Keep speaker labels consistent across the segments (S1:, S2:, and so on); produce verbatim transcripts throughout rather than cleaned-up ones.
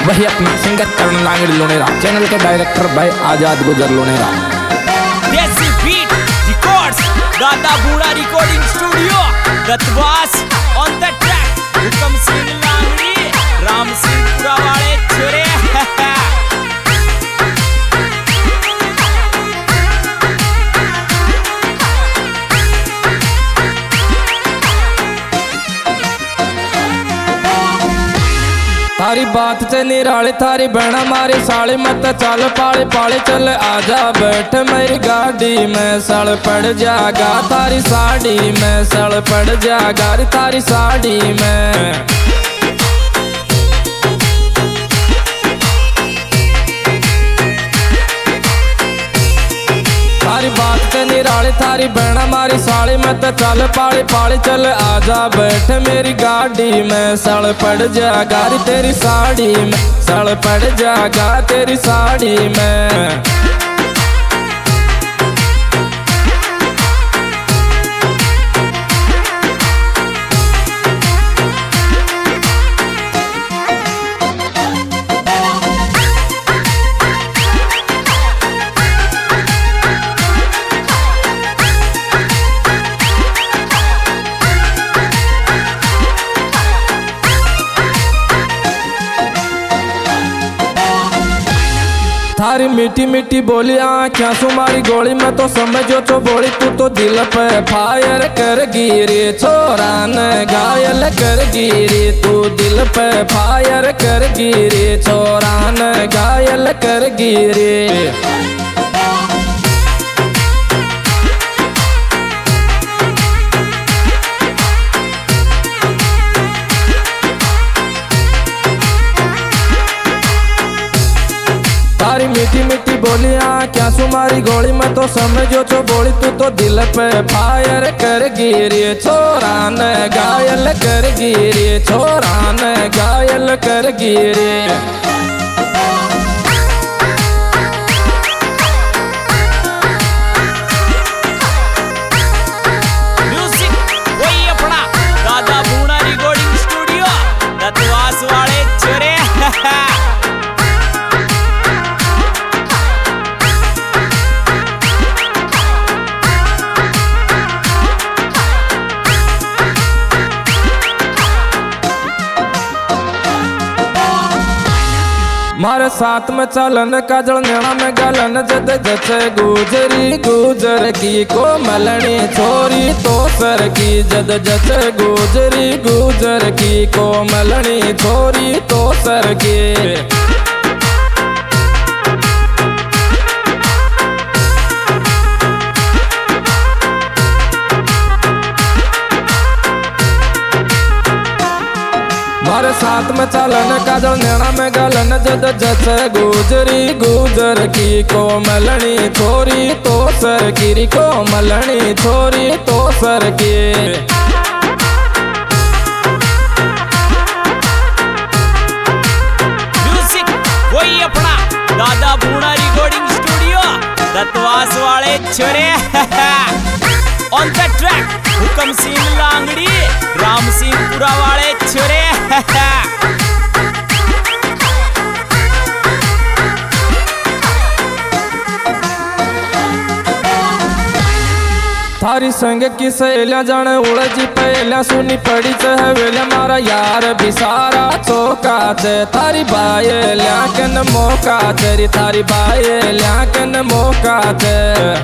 S1: वही अपना singer Karan Langdi Lonera, channel के डायरेक्टर भाई Azad Gujjar Lonera.
S2: Desi beat records, Dada Budha recording studio, Dattawas on the track, Hukam Singh लांगड़ी, Ram Singh पुरा वाले छोरे।
S1: थारी बात से निराले थारी बहना मारी साले मत चल पाले पाले चल आजा बैठ मेरी गाड़ी में सड़ पड़ जागा थारी साड़ी में सड़ पड़ जागा थारी साड़ी में। थारी बात से निराले थारी बहना मारी साड़ी मत चल पाले पाले चल आजा बैठ मेरी गाड़ी में सड़ पड़ जागा तेरी साड़ी में सड़ पड़ जागा तेरी साड़ी में। थारी मीठी मीठी बोली आँखियाँ सुमारी गोली में तो समझो तो बोली तू तो दिल पे फायर कर गिरी छोरा ने घायल कर गिरी तू दिल पे फायर कर गिरी छोरा ने घायल कर गिरी। थारी मीठी मीठी बोलियां क्या सुमारी गोली में तो समझो तो बोली तू तो दिल पे फायर कर गिरी छोरा ने घायल कर गिरी छोरा ने घायल कर गिरी।
S2: दादा बूढ़ा रिकॉर्डिंग स्टूडियो, दत्तवास वाले छोरे।
S1: मारे साथ में चलन काजल नैना में गलन जद जचे गुजरी गुजर की को मलनी छोरी तो सर की जद जचे गुजरी गुजर की को मलनी छोरी तो सर की। मारे साथ में चलन काजल नैना में गलन जद जचे गुजरी गुजर की को मलनी छोरी तो सर की को मलनी छोरी तो सर की।
S2: म्यूजिक वही अपना दादा बूढ़ा रिकॉर्डिंग स्टूडियो, दत्तवास वाले छोरे। On the track Hukam Singh लांगड़ी, Ram Singh पुरा वाले छोरे।
S1: थारी संग की सहेलियां जाने उड़जी पहलियां सुनी पड़ी चहवेलियां मारा यार भी सारा चौका चे थारी बाये ल्याकन मौका तेरी थारी बाये ल्याकन मौका चे।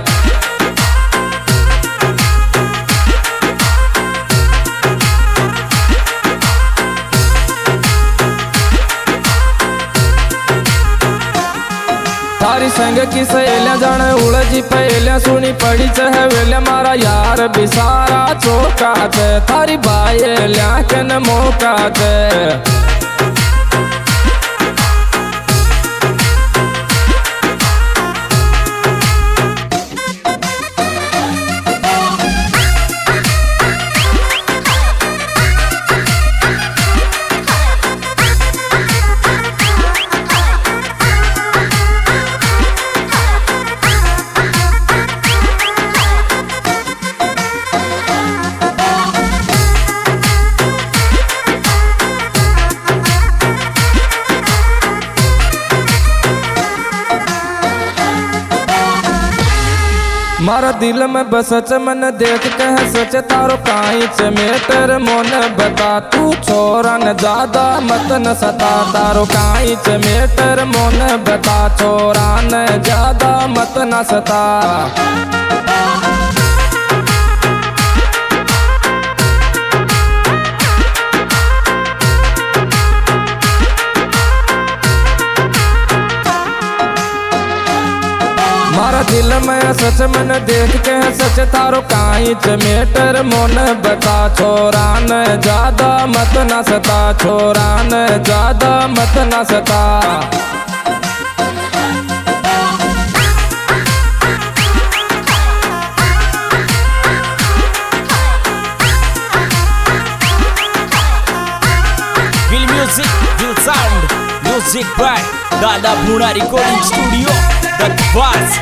S1: थारी संग की सहेलियां जाने उड़जी पहलियां सुनी पड़ी चहवेलियां मारा यार भी सारा चौका चे थारी बाये ल्याकन मौका चे। मारा दिल में बसच मन देख कह सच तारो काई चमेटर मोन बता तू छोरा न ज्यादा मत न सता तारो काई चमेटर मोन बता छोरा न ज्यादा मत न सता। मारा दिल में सच मन देख के सच तारो काई चमेटर मोन बता छोरा न ज्यादा मत न सता छोरा न ज्यादा मत न सता।
S2: Will music, will sound, music by Dada Bhuna Recording Studio, that was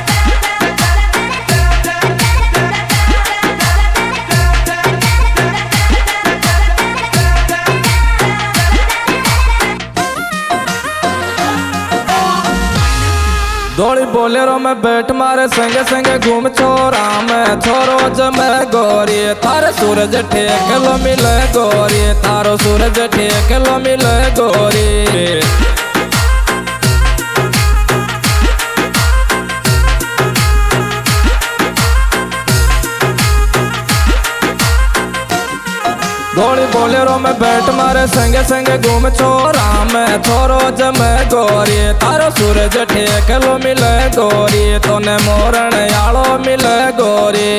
S1: दौड़ी बोलेरो में बैठ मारे संगे संगे घूम छोरा में छोरो जम गोरी तारे सूरज ठेक लो मिले गोरी तारो सूरज ठेक लो मिले गोरी। दौड़ी बोलेरो में बैठ मारे संगे संगे घूम छोरा में छोरो जम गोरी तारो सूरज ठेक लो मिले गोरी तोने मोरण यालो मिले गोरी।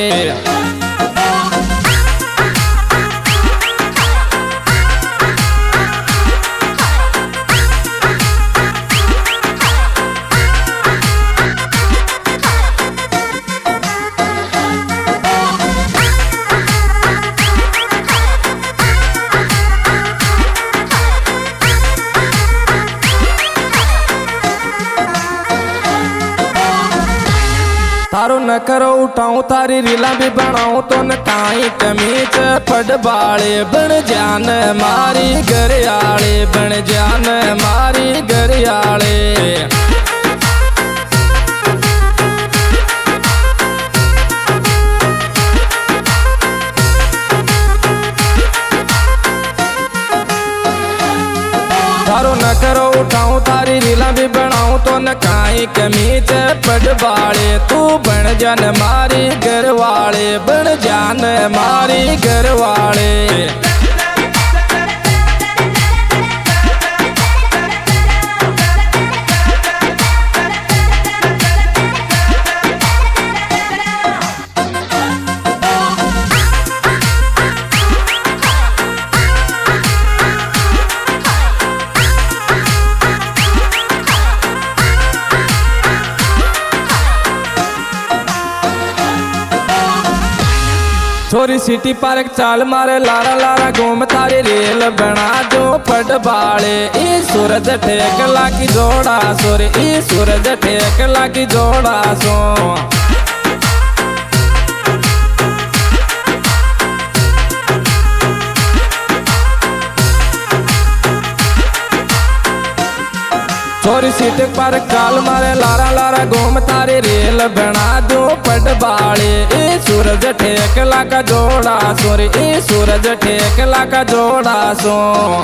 S1: तारो न करो उठाऊं तारी रीला भी बनाऊं तो न काई कमीच पड़ बाले बन जान मारी गरियाले बन जान मारी गरियाले। तारो न करो उठाऊं तारी रीला भी बनाऊं तो न काई कमीच पड़ बाले तू बन जान मारी घर वाले बन जान मारी घर वाले। छोरी सिटी पार्क चाल मारे लारा लारा घूम तारी रेल बना दो पट बाले ई सूरज ठेक लागी जोड़ा सोरे ई सूरज ठेक लागी जोड़ा सो। छोरी सीट पर चाल मारे लारा लारा घूम तारी रेल बना दो पट बाले ई सूरज ठेक लागा जोड़ा सोरे ई सूरज ठेक लागा जोड़ा सो।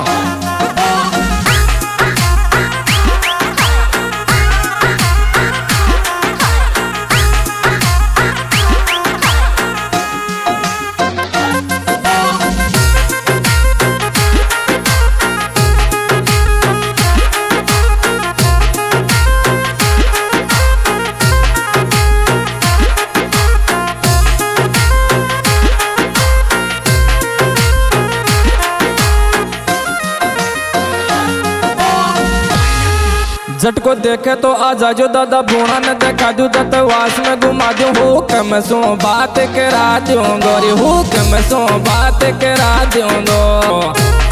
S1: झटको देखे तो आ जाजो दादा भूणा न देखा दू दत वास में घुमा दू हुक्म सो बात करा दूं गोरी हुक्म सो बात करा दूंगो।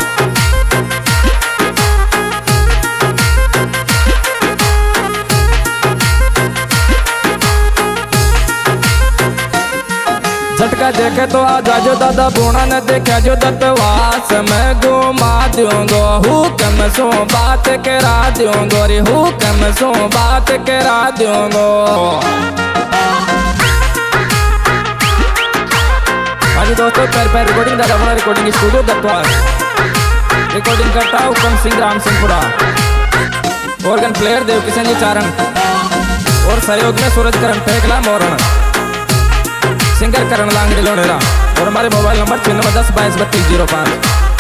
S1: झटका देखे तो आ जाजो दादा बूढ़ा न देखा जो दत्तवास में घुमा दूंगो हुक्म सो बात करा दूंगो रे हुक्म सो बात करा दूंगो। हाँ जी दोस्तों, पैर पैर रिकॉर्डिंग दादा बूढ़ा रिकॉर्डिंग स्टूडियो दत्तवास। रिकॉर्डिंग करता हुकम सिंह राम सिंहपुरा। ऑर्गन प्लेयर देव किशन जी चारण और सहयोग में सूरज करण फेकला मोरण, सिंगर करण लांगड़ी लोनेरा। और हमारे मोबाइल नंबर छिन्नवे दस बाईस बत्तीस जीरो पाँच।